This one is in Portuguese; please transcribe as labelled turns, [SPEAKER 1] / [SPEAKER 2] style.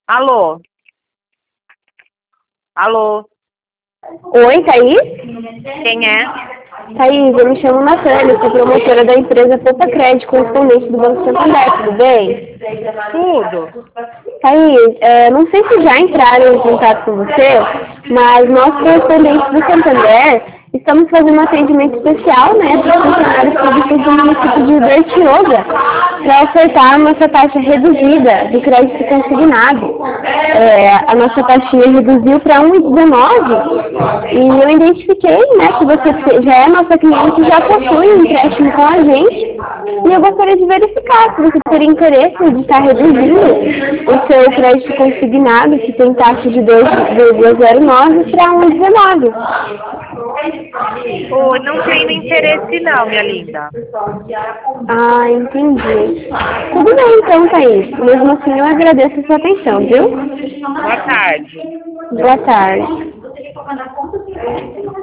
[SPEAKER 1] Alô? Alô?
[SPEAKER 2] Oi, Thaís?
[SPEAKER 1] Quem é?
[SPEAKER 2] Thaís, eu me chamo Natália, sou promotora da empresa Poupa Crédito, correspondente do Banco Santander, tudo bem?
[SPEAKER 1] Tudo.
[SPEAKER 2] Thaís, não sei se já entraram em contato com você, mas nós, correspondentes do Santander, estamos fazendo um atendimento especial, né, para os funcionários públicos do município de Bertioga, para ofertar a nossa taxa reduzida do crédito consignado. A nossa taxinha reduziu para 1,19 e eu identifiquei, né, que você já é nossa cliente e já possui um empréstimo com a gente. E eu gostaria de verificar se você teria interesse de estar reduzindo o seu crédito consignado, que tem taxa de 2,09 para 1,19.
[SPEAKER 1] Oi, não tenho interesse não, minha linda.
[SPEAKER 2] Ah, entendi. Tudo bem então, Thaís. Mesmo assim, eu agradeço a sua atenção, viu?
[SPEAKER 1] Boa tarde.
[SPEAKER 2] Boa tarde.